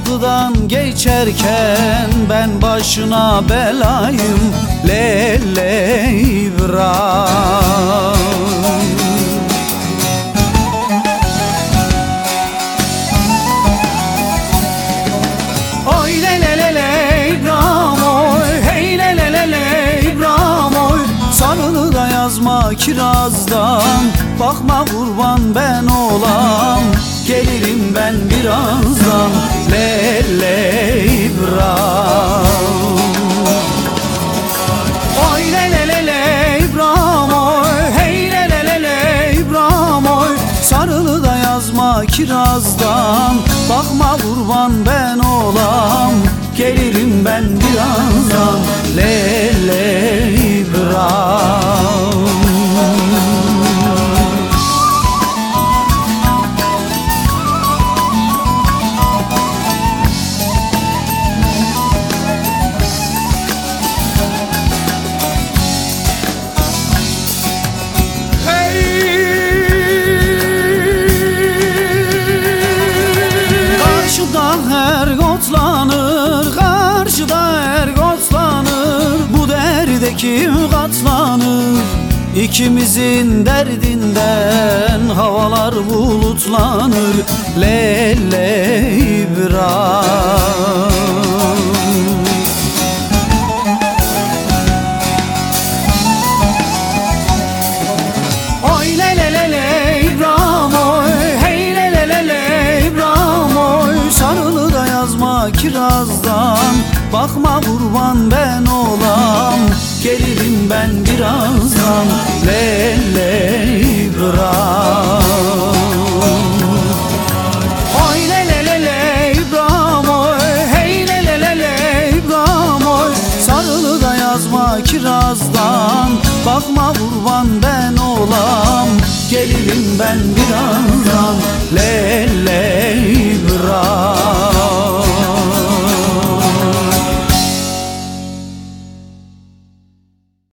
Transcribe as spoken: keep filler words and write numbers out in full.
kapıdan geçerken ben başına belayım Lele İbrahim. Oy lele lele İbrahim oy, hey lele lele İbrahim oy. Sarılı da yazma kirazdan, bakma kurban ben olam, gelirim ben birazdan Lele İbrahim. Oy lele lele İbrahim oy, hey lele lele İbrahim oy. Sarılı da yazma kirazdan, bakma kurban ben olam, gelirim ben birazdan Lele İbrahim. Her otlanır, karşıda her otlanır, bu derde kim katlanır? İkimizin derdinden havalar bulutlanır Lele İbrahim. Oy lele lele İbrahim oy, hey lele lele İbrahim oy. Sarılı da yazma kirazdan, bakma kurban ben olam, gelirim ben birazdan Lele İbrahim. Oy lele lele İbrahim oy, hey lele lele İbrahim oy. Sarılı da yazma kirazdan, bakma kurban ben olam, gelirim ben birazdan Lele İbrahim.